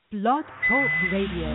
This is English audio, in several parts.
Blog Talk Radio.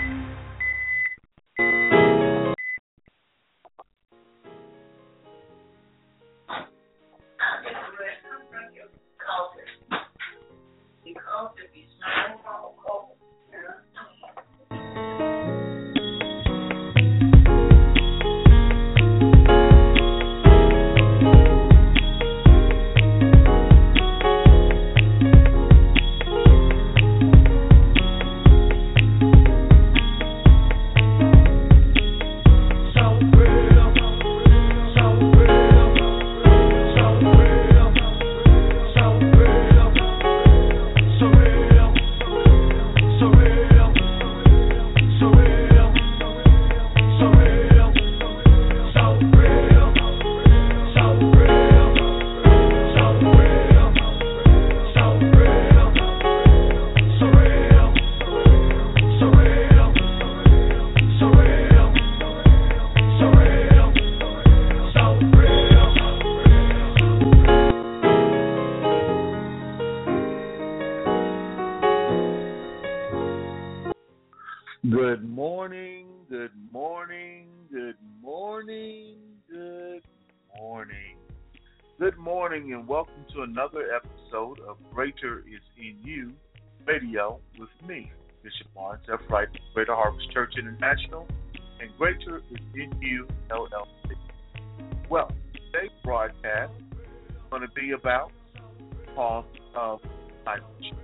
Good morning, good morning, good morning, good morning. Good morning and welcome to another episode of Greater is in You Radio with me, Bishop Lawrence F. Wright, Greater Harvest Church International, and Greater is in You LLC. Well, today's broadcast is going to be about the cost of discipleship.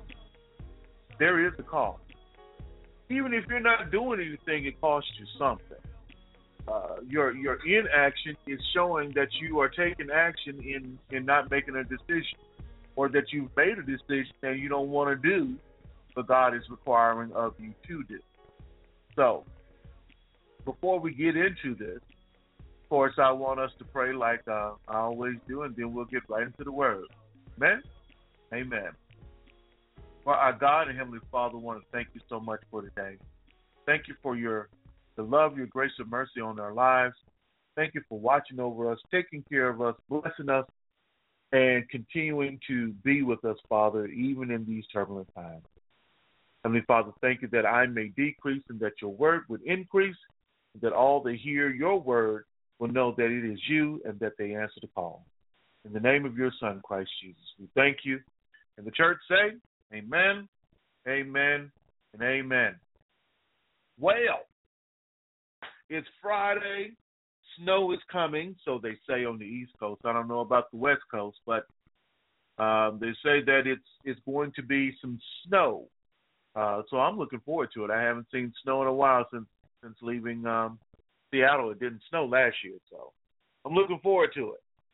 There is a cost. Even if you're not doing anything, it costs you something. Your inaction is showing that you are taking action in not making a decision, or that you've made a decision and you don't want to do what God is requiring of you to do. So, before we get into this, of course, I want us to pray like I always do, and then we'll get right into the Word. Amen? Amen. Well, our God and Heavenly Father, I want to thank you so much for today. Thank you for the love, your grace, and mercy on our lives. Thank you for watching over us, taking care of us, blessing us, and continuing to be with us, Father, even in these turbulent times. Heavenly Father, thank you that I may decrease and that your word would increase, and that all that hear your word will know that it is you and that they answer the call. In the name of your Son, Christ Jesus, we thank you. And the church say, amen, amen, and amen. Well, it's Friday. Snow is coming, so they say on the East Coast. I don't know about the West Coast, but they say that it's going to be some snow. So I'm looking forward to it. I haven't seen snow in a while since leaving Seattle. It didn't snow last year, so I'm looking forward to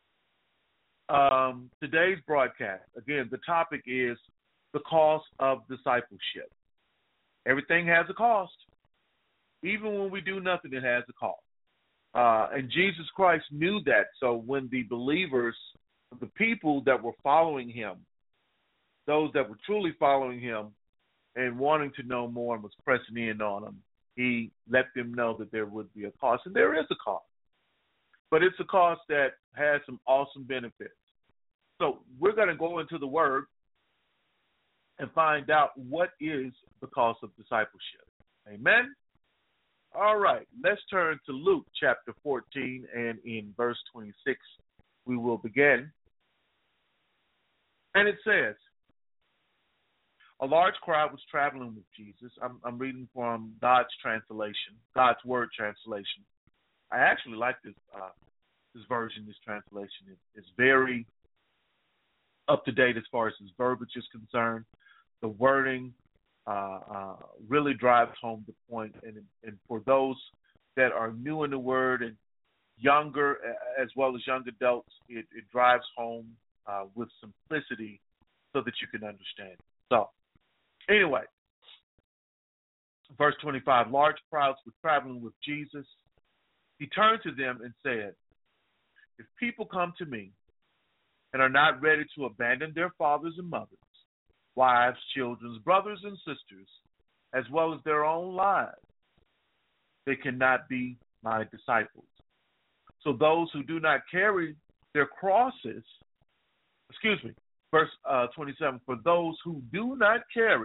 it. Today's broadcast, again, the topic is the cost of discipleship. Everything has a cost. Even when we do nothing, it has a cost. And Jesus Christ knew that. So when the believers, the people that were following him, those that were truly following him and wanting to know more and was pressing in on him, he let them know that there would be a cost. And there is a cost. But it's a cost that has some awesome benefits. So we're going to go into the Word and find out what is the cost of discipleship. Amen? All right, let's turn to Luke chapter 14, and in verse 26, we will begin. And it says, a large crowd was traveling with Jesus. I'm reading from God's translation, God's Word translation. I actually like this version, this translation. It's very up to date as far as his verbiage is concerned. The wording really drives home the point, and for those that are new in the Word and younger as well as young adults, it drives home with simplicity so that you can understand. So, anyway, verse 25, large crowds were traveling with Jesus. He turned to them and said, if people come to me and are not ready to abandon their fathers and mothers, wives, children, brothers and sisters, as well as their own lives, they cannot be my disciples. So those who do not carry their crosses, verse 27, for those who do not carry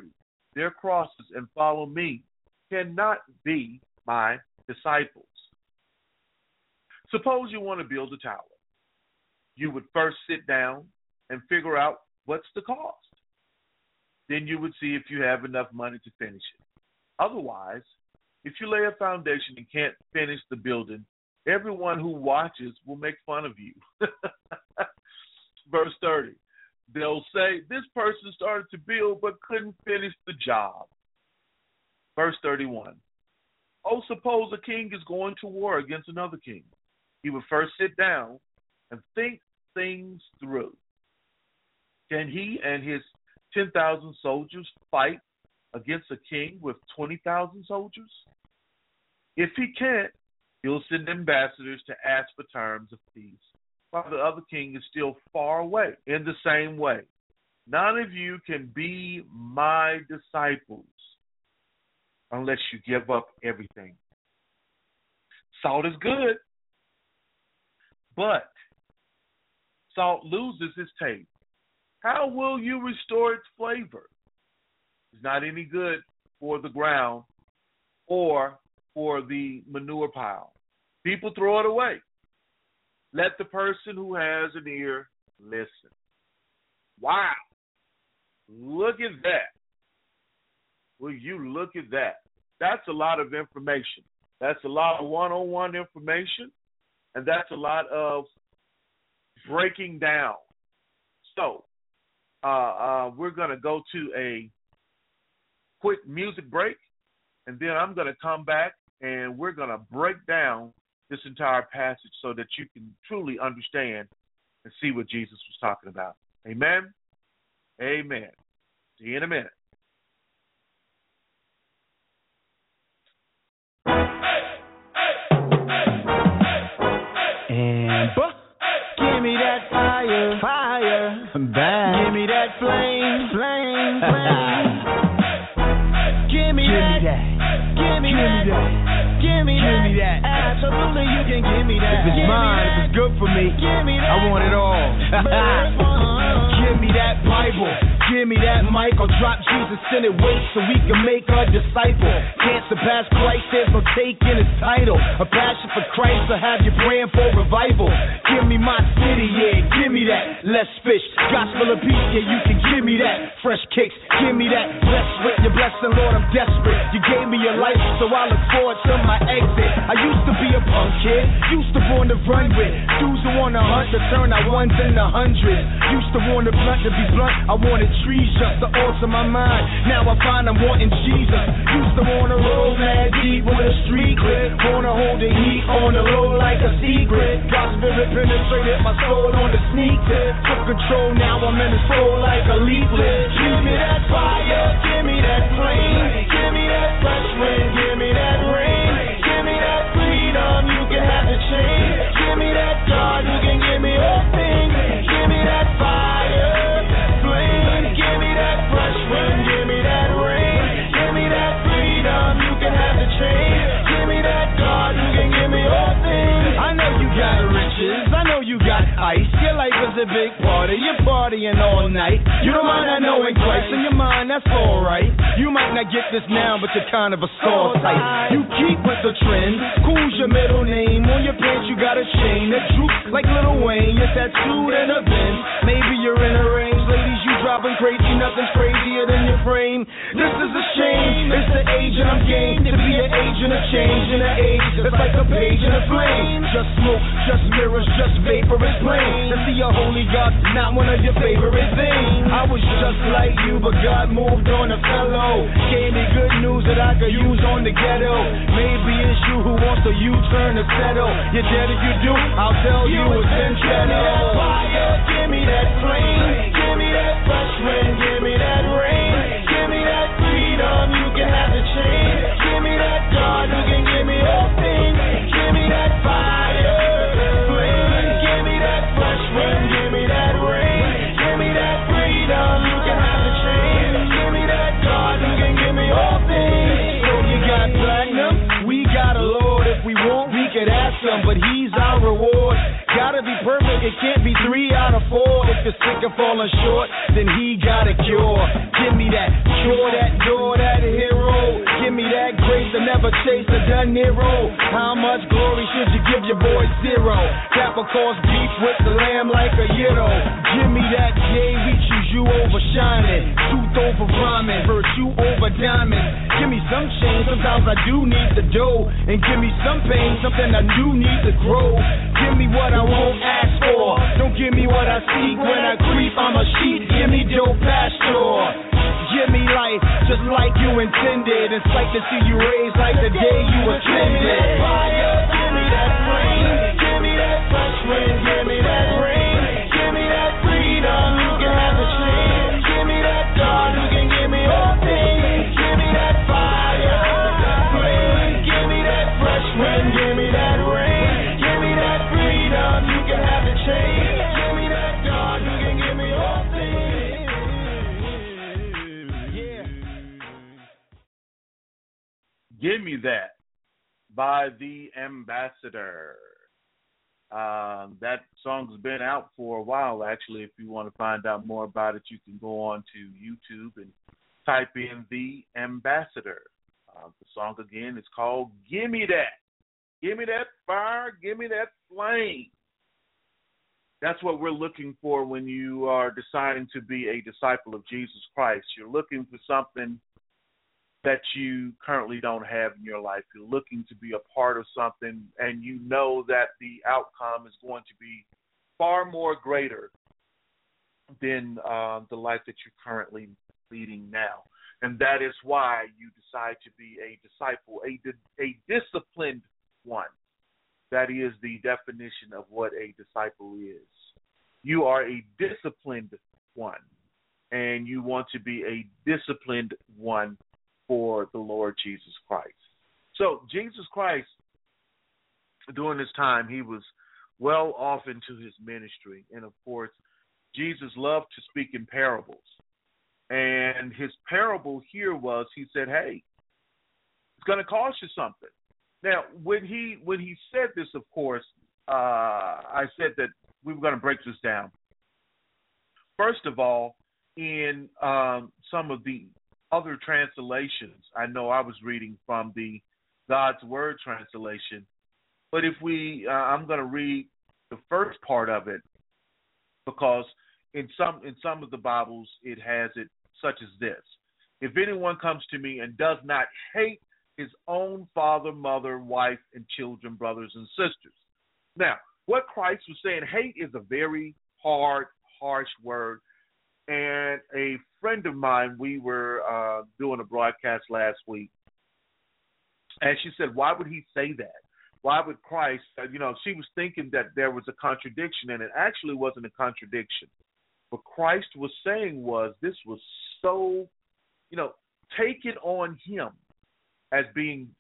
their crosses and follow me cannot be my disciples. Suppose you want to build a tower. You would first sit down and figure out what's the cost. Then you would see if you have enough money to finish it. Otherwise, if you lay a foundation and can't finish the building, everyone who watches will make fun of you. Verse 30, they'll say, this person started to build but couldn't finish the job. Verse 31, oh, suppose a king is going to war against another king. He would first sit down and think things through. Can he and his 10,000 soldiers fight against a king with 20,000 soldiers? If he can't, he'll send ambassadors to ask for terms of peace, while the other king is still far away. In the same way, none of you can be my disciples unless you give up everything. Salt is good, but salt loses its taste. How will you restore its flavor? It's not any good for the ground or for the manure pile. People throw it away. Let the person who has an ear listen. Wow. Look at that. Will you look at that? That's a lot of information. That's a lot of one-on-one information, and that's a lot of breaking down. So, we're going to go to a quick music break, and then I'm going to come back, and we're going to break down this entire passage so that you can truly understand and see what Jesus was talking about. Amen? Amen. See you in a minute. And give me that fire, fire, back. Give me that flame, flame, flame. Give me that, give me that, give me that. Absolutely, you can give me that. If it's mine, if it's good for me, I want it all. Give me that Bible. Give me that mic, I'll drop Jesus in it, wait so we can make a disciple. Can't surpass Christ, there's no taking his title. A passion for Christ, so have you praying for revival. Give me my city, yeah, give me that. Less fish, gospel of peace, yeah, you can give me that. Fresh cakes, give me that. Blessed with your blessing, Lord, I'm desperate. You gave me your life, so I look forward to my exit. I used to be a punk kid, used to want to run with dudes who want to hunt to turn our ones into hundreds. Used to want to blunt to be blunt, I wanted trees just to alter my mind. Now I find I'm wanting Jesus. Used to wanna roll mad deep with a street clip. Wanna hold the heat on the low like a secret. God's spirit penetrated my soul on the sneak tip. Took control, now I'm in the soul like a leaflet. Give me that fire, give me that flame. Give me that fresh wind, give me that rain. Give me that freedom, you can have the change. Give me that God who can give me all things. Give me that fire. Give me that fresh wind, give me that rain. Give me that freedom, you can have the change. Give me that God who can give me all things. I know you got riches, I know you got ice. Your life is a big party, you're partying all night. You don't mind not knowing Christ in your mind, that's alright. You might not get this now, but you're kind of a star type. You keep with the trend, cool's your middle name. On your pants you got a chain that droops like Lil Wayne. You're tattooed in a Benz, maybe you're in a range. Ladies, you dropping crazy, nothing's crazier than your frame. This is a shame, it's the age and I'm game to be an agent of change in the age. It's like a page in a flame. Just smoke, just mirrors, just vapor is plain. To see a holy God, not one of your favorite things. I was just like you, but God moved on a fellow. Gave me good news that I could use on the ghetto. Maybe it's you who wants a U-turn to settle. You're dead if you do, I'll tell you it's in trouble. Fire, give me that flame. Give me that fresh wind, give me that rain. Give me that freedom, you can have the change. Give me that God who can give me all things. Give me that fire, flame. Give me that fresh wind, give me that rain. Give me that freedom, you can have the change. Give me that God who can give me all things. So you got platinum, we got a Lord. If we want, we could ask him, but he's our reward. Gotta be perfect, it can't be 3 out of 4. If you're sick of falling short, then he got a cure. Give me that, cure that door. never chase a De Niro. How much glory should you give your boy Zero? Dapper cause beef with the lamb like a Yiddo. Give me that J, we choose you over shining. Truth over rhyming, virtue over diamonds. Give me some change, sometimes I do need the dough. And give me some pain, something I do need to grow. Give me what I won't ask for. Don't give me what I seek when I creep, I'm a sheep. Give me Joe Pastor. Give me life just like you intended. It's like to see you raised like the day you ascended. Give me that fire, give me that flame. Give me that fresh wind, give me that rain. Give me that freedom, you can have the shame. Give me that God who can give me all things. Give me that fire, that flame. Give me that fresh wind, give me that rain. Give me that freedom, you can have the change. Give me that God who can give me all things. Give Me That by The Ambassador. That song's been out for a while, actually. If you want to find out more about it, you can go on to YouTube and type in The Ambassador. The song, again, is called Give Me That. Give me that fire. Give me that flame. That's what we're looking for when you are deciding to be a disciple of Jesus Christ. You're looking for something that you currently don't have in your life. You're looking to be a part of something, and you know that the outcome is going to be far more greater than the life that you're currently leading now. And that is why you decide to be a disciple, a disciplined one. That is the definition of what a disciple is. You are a disciplined one, and you want to be a disciplined one for the Lord Jesus Christ. So Jesus Christ, during this time, he was well off into his ministry. And, of course, Jesus loved to speak in parables. And his parable here was, he said, hey, it's going to cost you something. Now, when he said this, of course, I said that we were going to break this down. First of all, in some of the other translations, I know I was reading from the God's Word translation, but if I'm going to read the first part of it, because in some of the Bibles it has it such as this: if anyone comes to me and does not hate his own father, mother, wife, and children, brothers and sisters. Now, what Christ was saying, hate is a very hard, harsh word. And a friend of mine, we were doing a broadcast last week, and she said, why would he say that? Why would Christ, she was thinking that there was a contradiction, and it actually wasn't a contradiction. What Christ was saying was, this was so, take it on him as being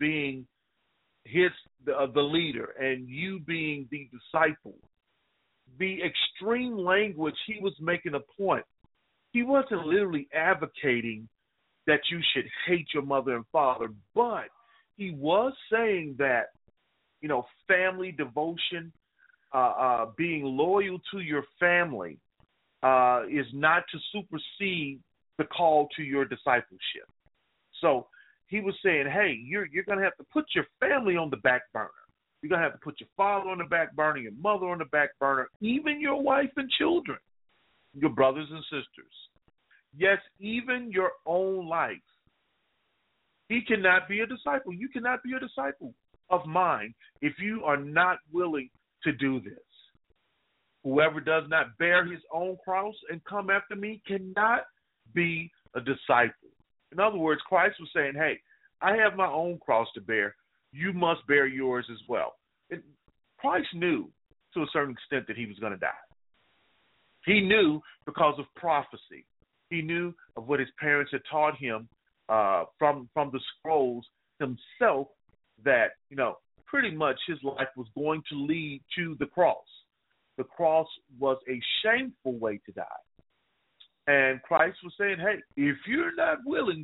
the leader, and you being the disciple. The extreme language, he was making a point. He wasn't literally advocating that you should hate your mother and father, but he was saying that, family devotion, being loyal to your family is not to supersede the call to your discipleship. So he was saying, hey, you're going to have to put your family on the back burner. You're going to have to put your father on the back burner, your mother on the back burner, even your wife and children, your brothers and sisters. Yes, even your own life. He cannot be a disciple. You cannot be a disciple of mine if you are not willing to do this. Whoever does not bear his own cross and come after me cannot be a disciple. In other words, Christ was saying, hey, I have my own cross to bear. You must bear yours as well. And Christ knew to a certain extent that he was going to die. He knew because of prophecy. He knew of what his parents had taught him from the scrolls himself, that, pretty much his life was going to lead to the cross. The cross was a shameful way to die. And Christ was saying, hey, if you're not willing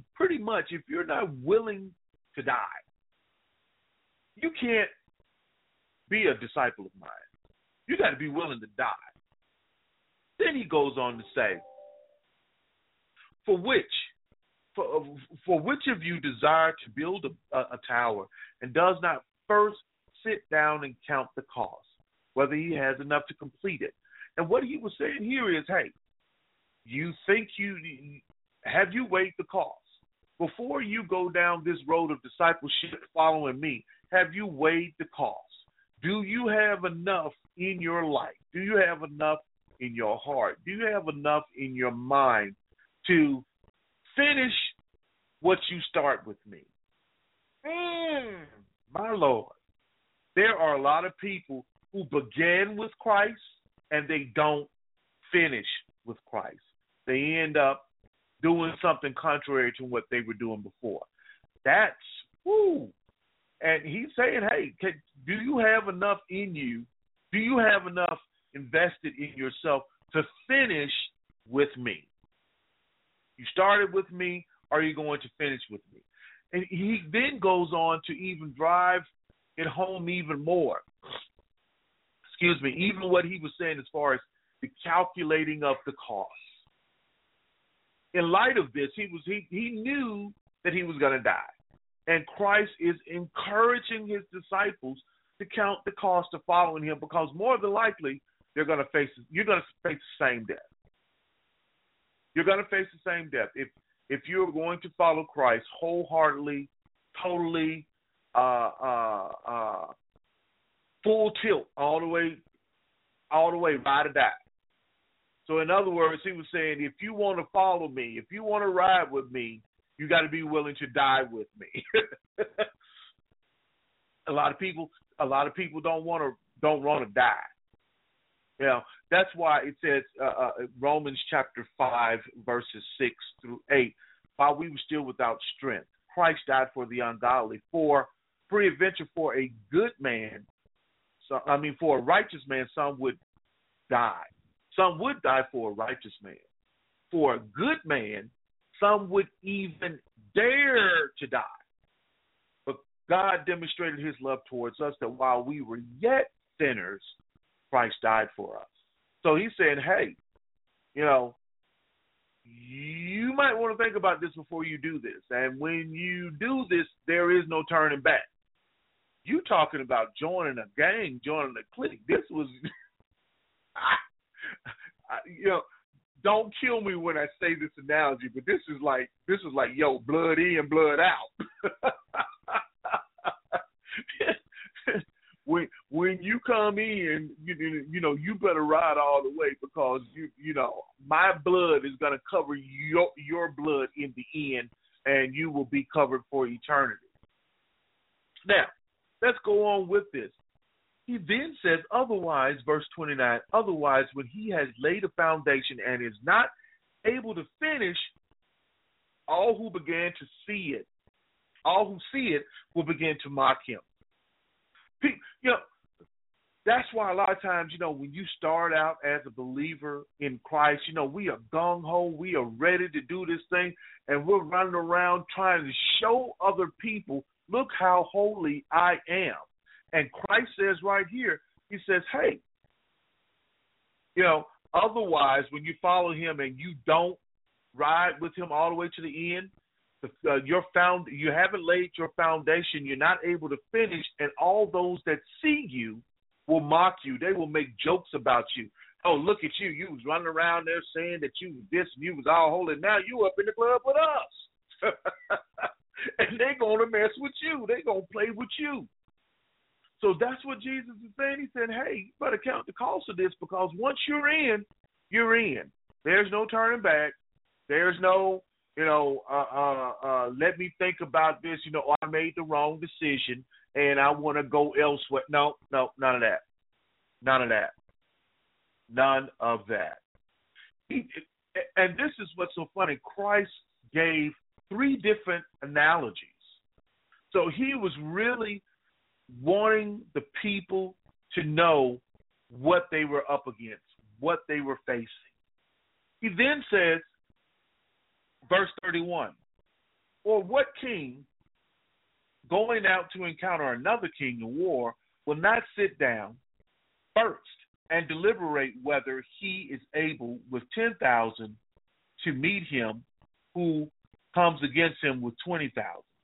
to die, you can't be a disciple of mine. You got to be willing to die. Then he goes on to say, for which For which of you desire to build a tower and does not first sit down and count the cost, whether he has enough to complete it? And what he was saying here is, hey, have you weighed the cost? Before you go down this road of discipleship following me, have you weighed the cost? Do you have enough in your life? Do you have enough in your heart? Do you have enough in your mind to finish what you start with me? My Lord, there are a lot of people who began with Christ and they don't finish with Christ. They end up doing something contrary to what they were doing before. That's, woo. And he's saying, hey, do you have enough in you? Do you have enough invested in yourself to finish with me? You started with me, are you going to finish with me? And he then goes on to even drive it home even more. Even what he was saying as far as the calculating of the cost. In light of this, he knew that he was going to die. And Christ is encouraging his disciples to count the cost of following him, because more than likely you're going to face the same death. You're going to face the same death. If you're going to follow Christ wholeheartedly, totally, full tilt, all the way, ride or die. So in other words, he was saying, if you want to follow me, if you want to ride with me, you got to be willing to die with me. A lot of people don't want to die. You know, that's why it says Romans chapter 5 verses 6 through 8. While we were still without strength, Christ died for the ungodly. For peradventure, for a good man, for a righteous man, some would die. Some would die for a righteous man. For a good man, some would even dare to die. But God demonstrated his love towards us, that while we were yet sinners, Christ died for us. So he's saying, hey, you might want to think about this before you do this. And when you do this, there is no turning back. You talking about joining a gang, joining a clique. This was, don't kill me when I say this analogy, but this is like, yo, blood in, blood out. When you come in, you better ride all the way, because my blood is going to cover your blood in the end, and you will be covered for eternity. Now, let's go on with this. He then says, otherwise, verse 29, otherwise, when he has laid a foundation and is not able to finish, all who see it will begin to mock him. That's why a lot of times, when you start out as a believer in Christ, we are gung-ho, we are ready to do this thing, and we're running around trying to show other people, look how holy I am. And Christ says right here, he says, hey, otherwise, when you follow him and you don't ride with him all the way to the end, you haven't laid your foundation, you're not able to finish, and all those that see you will mock you. They will make jokes about you. Oh, look at you. You was running around there saying that you was this and you was all holy. Now you up in the club with us. And they're going to mess with you. They're going to play with you. So that's what Jesus is saying. He said, hey, you better count the cost of this, because once you're in, you're in. There's no turning back. There's no, let me think about this. I made the wrong decision and I want to go elsewhere. No, none of that. None of that. None of that. And this is what's so funny. Christ gave 3 different analogies. So he was really wanting the people to know what they were up against, what they were facing. He then says, verse 31, or what king going out to encounter another king in war will not sit down first and deliberate whether he is able with 10,000 to meet him who comes against him with 20,000.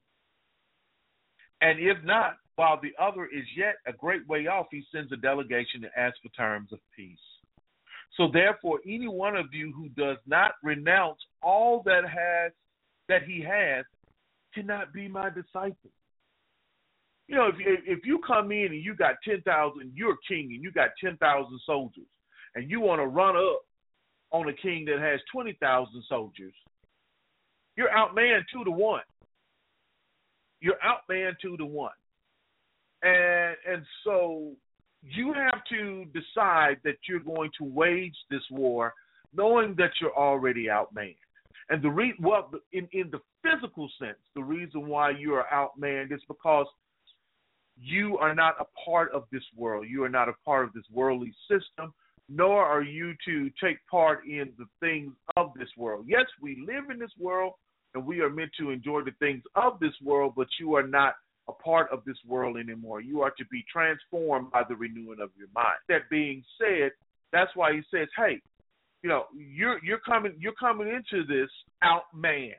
And if not, while the other is yet a great way off, he sends a delegation to ask for terms of peace. So therefore, any one of you who does not renounce all that he has cannot be my disciple. You know, if you come in and you got 10,000, you're a king and you got 10,000 soldiers, and you want to run up on a king that has 20,000 soldiers, you're outmanned 2-1. You're outmanned 2-1. And so you have to decide that you're going to wage this war knowing that you're already outmanned. And in the physical sense, the reason why you are outmanned is because you are not a part of this world. You are not a part of this worldly system, nor are you to take part in the things of this world. Yes, we live in this world, and we are meant to enjoy the things of this world, but you are not a part of this world anymore. You are to be transformed by the renewing of your mind. That being said, that's why he says, hey, you know, you're coming into this outmanned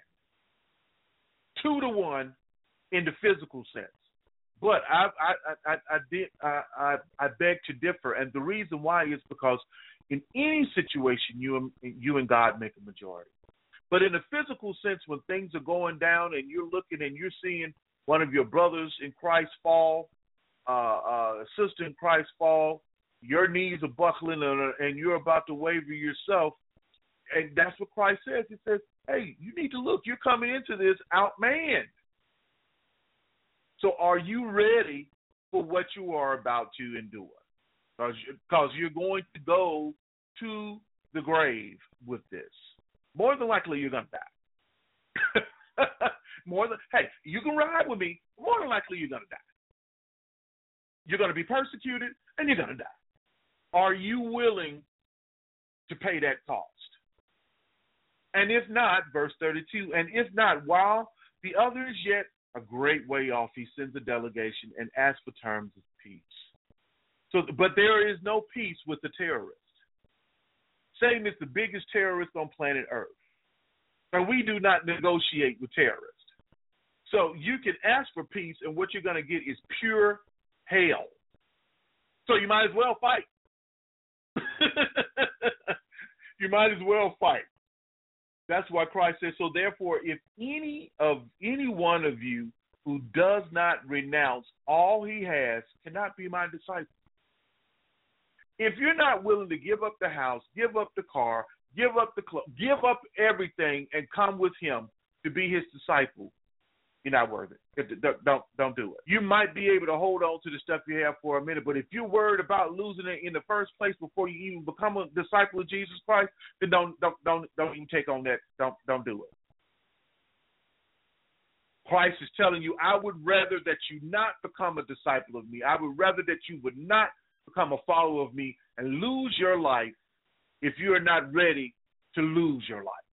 2-1 in the physical sense. But I beg to differ, and the reason why is because in any situation you and God make a majority. But in a physical sense, when things are going down and you're looking and you're seeing one of your brothers in Christ fall, a sister in Christ fall, your knees are buckling and you're about to waver yourself, and that's what Christ says. He says, hey, you need to look. You're coming into this outmanned. So are you ready for what you are about to endure? Because you're going to go to the grave with this. More than likely, you're going to die. Hey, you can ride with me. More than likely, you're going to die. You're going to be persecuted, and you're going to die. Are you willing to pay that cost? And if not, verse 32, and if not, while the other is yet a great way off, he sends a delegation and asks for terms of peace. But there is no peace with the terrorist. Satan is the biggest terrorist on planet Earth. And we do not negotiate with terrorists. So you can ask for peace, and what you're going to get is pure hell. So you might as well fight. You might as well fight. That's why Christ says, so therefore, if any one of you who does not renounce all he has cannot be my disciple. If you're not willing to give up the house, give up the car, give up the club, give up everything and come with him to be his disciple, you're not worth it. Don't do it. You might be able to hold on to the stuff you have for a minute, but if you're worried about losing it in the first place before you even become a disciple of Jesus Christ, then don't even take on that. Don't do it. Christ is telling you, I would rather that you not become a disciple of me. I would rather that you would not become a follower of me and lose your life if you're not ready to lose your life.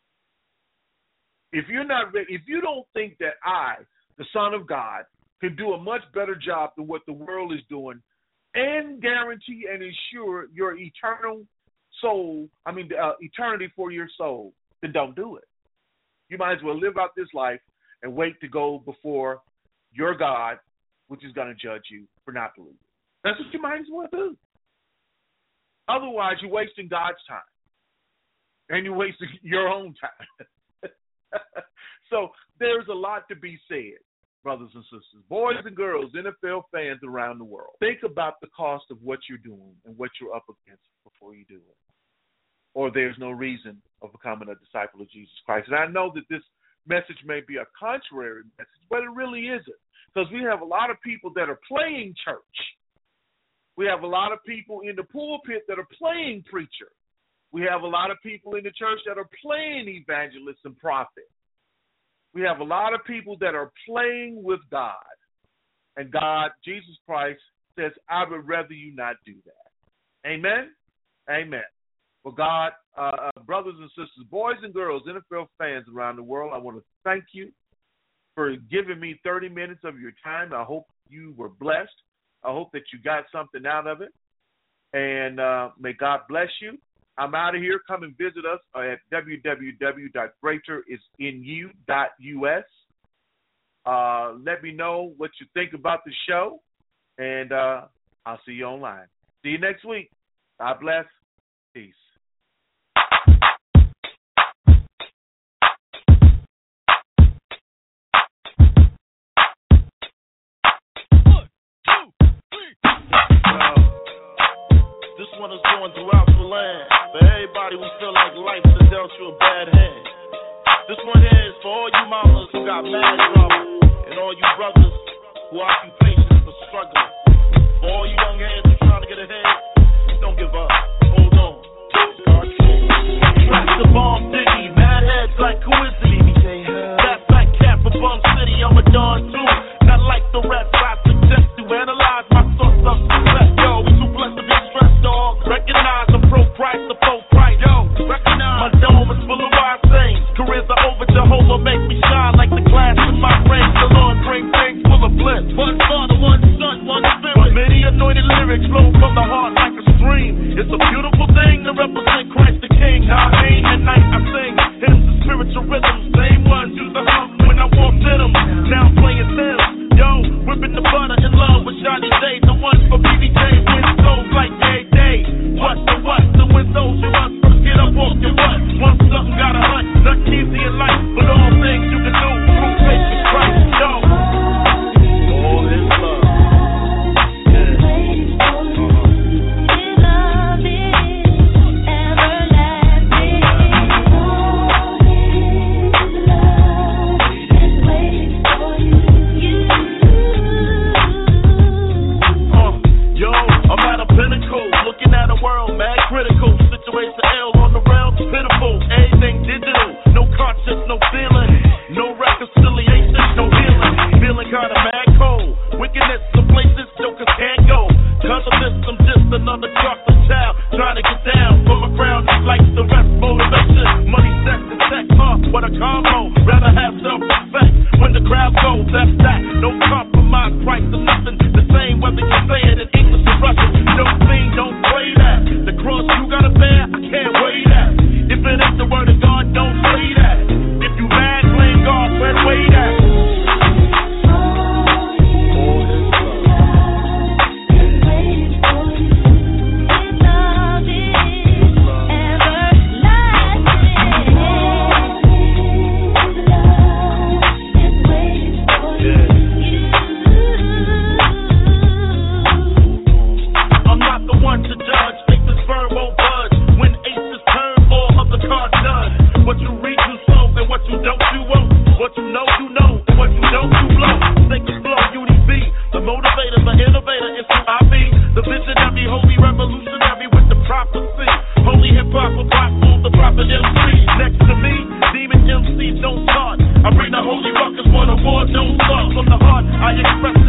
If you're not ready, if you don't think that I, the Son of God, can do a much better job than what the world is doing and guarantee and ensure your eternal soul, eternity for your soul, then don't do it. You might as well live out this life and wait to go before your God, which is going to judge you for not believing. That's what you might as well do. Otherwise, you're wasting God's time. And you're wasting your own time. So there's a lot to be said, brothers and sisters, boys and girls, NFL fans around the world. Think about the cost of what you're doing and what you're up against before you do it. Or there's no reason of becoming a disciple of Jesus Christ. And I know that this message may be a contrary message, but it really isn't. Because we have a lot of people that are playing church. We have a lot of people in the pulpit that are playing preacher. We have a lot of people in the church that are playing evangelist and prophet. We have a lot of people that are playing with God. And God, Jesus Christ, says, I would rather you not do that. Amen? Amen. Well, God, brothers and sisters, boys and girls, NFL fans around the world, I want to thank you for giving me 30 minutes of your time. I hope you were blessed. I hope that you got something out of it. And may God bless you. I'm out of here. Come and visit us at www.greaterisinu.us. Let me know what you think about the show, and I'll see you online. See you next week. God bless. Peace. This one is going throughout the land. For everybody who feel like life has dealt you a bad hand. This one here is for all you mamas who got mad drama, and all you brothers who occupations are struggling. For all you young heads who trying to get ahead, don't give up. Hold on. Track the bomb diggy, mad heads like who is it? That fat cat from Bum City, I'm a Don too. Not like the rap I suggest to analyze my source of success. Yo, we too blessed to be stressed, dog. Recognize the pro price, the full price. Yo, recognize my dome is full of wise things. Careers are over, Jehovah make me shine like the glass in my brain. The Lord bring things full of bliss. One Father, one Son, one Spirit. But many anointed lyrics flow from the heart like a stream. It's a beautiful thing to represent Christ the King. Now I ain't at night, I sing hymns and spiritual rhythms. Same ones used to hum when I walked in them. Now I'm playing them. Yo, whipping the butter in love with Johnny Day. The one for BBJ win souls like day. What's the win souls you must first get up off your butt. Once something got a hunt, nothing easy in life, but all things you can do through faith in Christ. Yo, all is love. Critical, situation L on the rail, pitiful, everything digital, no conscience, no feeling, no reconciliation, no healing, feeling kinda mad cold, wickedness, the places jokers can't go, cause of this, I'm just another chocolate child, trying to get down from a crowd just like the rest, motivation, money, sex, and sex, what a combo, rather have self-respect, when the crowd goes, that's that, no compromise, price or nothing, the same whether you say it in English or Russian, no thing, don't play that. The cross you gotta bear, I can't wait that. If it ain't the word of God, don't say that. If you mad, blame God, where's way that? I'm not the one to judge. Won't budge. When aces turn, all of the cards done. What you read, you sow, and what you don't, you won't. What you know, and what you don't, you blow. Think it's flow, UDB. The motivator, the innovator is who I be. The visionary, holy revolutionary with the prophecy. Holy hip-hop, a platform, the prophet MC. Next to me, demon MCs don't start. I bring the holy ruckus, one award, don't start. From the heart, I express